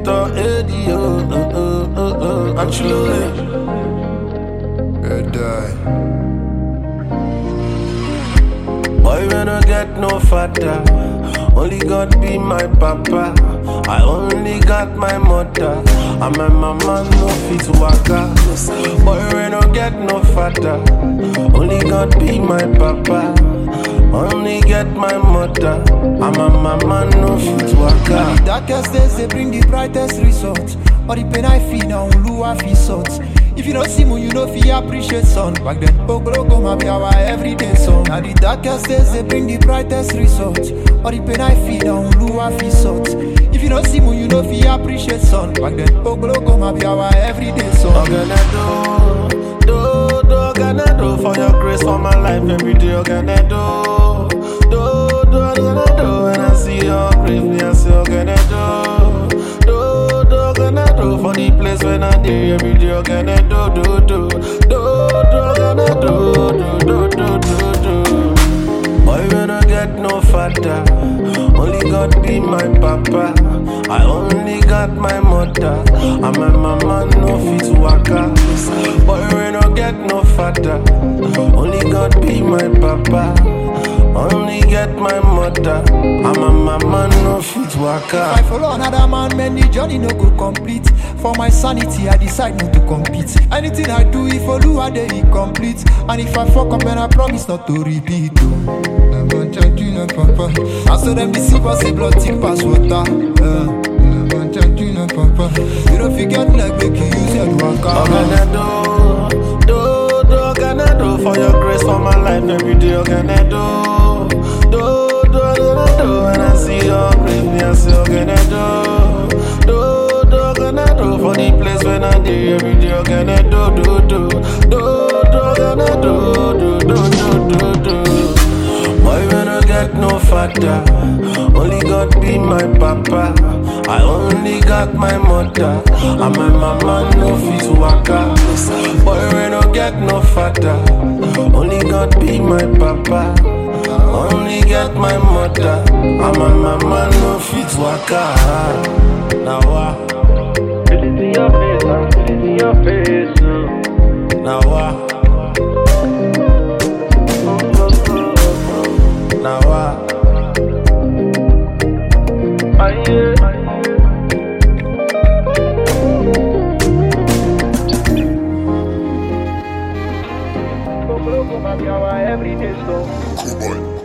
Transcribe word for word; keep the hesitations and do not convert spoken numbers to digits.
Doctor Eddie, oh, oh, oh, oh, oh. Actually, Red die. boy, when I get no father, only God be my papa. I only got my mother, and my mama no fit waka. Boy, when I get no father, only God be my papa. Only get my mother, and my mama no fit waka. The darkest days they bring the brightest results. All the pain I feel now, Olu I feel salt. If you don't see moon, you know fi appreciate sun. Back then, Oglogo ma be our everyday song. Now the darkest days they bring the brightest results. All the pain I feel now, Olu I feel salt. If you don't see moon, you know fi appreciate sun. Back then, Oglogo ma be our everyday song. Oganado, do, do, Oganado, for your grace for my life every day. Oganado, do, do, Oganado, when I see your grace, me I say Oganado, do, do, Oganado, for the place when I day every day. Oganado, do, do, do, do, Oganado, do, do, do, do, do. Boy, when I get no father, only God be my papa. I only got my mother, and my mama no fit waka. Boy, when I get no father, only God be my papa. Only get my mother, and my mama no fit waka. If I follow another man, man, the journey no go complete. For my sanity, I decide not to compete. Anything I do, if I do, I dey incomplete. And if I fuck up, then I promise not to repeat. Papa. I saw them deceive us, say blood thick pass water. Uh. Papa. You don't forget like make you use your waka. Oganado, do, do, Oganado, for your grace for my life every day. Oganado, do, do, Oganado, when I see your grace, me I say Oganado, do, do, Oganado, for the place when I day every day. Oganado, do, do, do, do, Oganado, do, do, do, do, do. Boy, when I get no father, only God be my papa. I only got my mother, and my mama no fit waka. Boy, when I get no father, only God be my papa. Only get my mother, and my mama no fit waka. Now what? Feel it in your face, man. Feel it in your face. uh. Now what? Now what? Aye. Everyday song.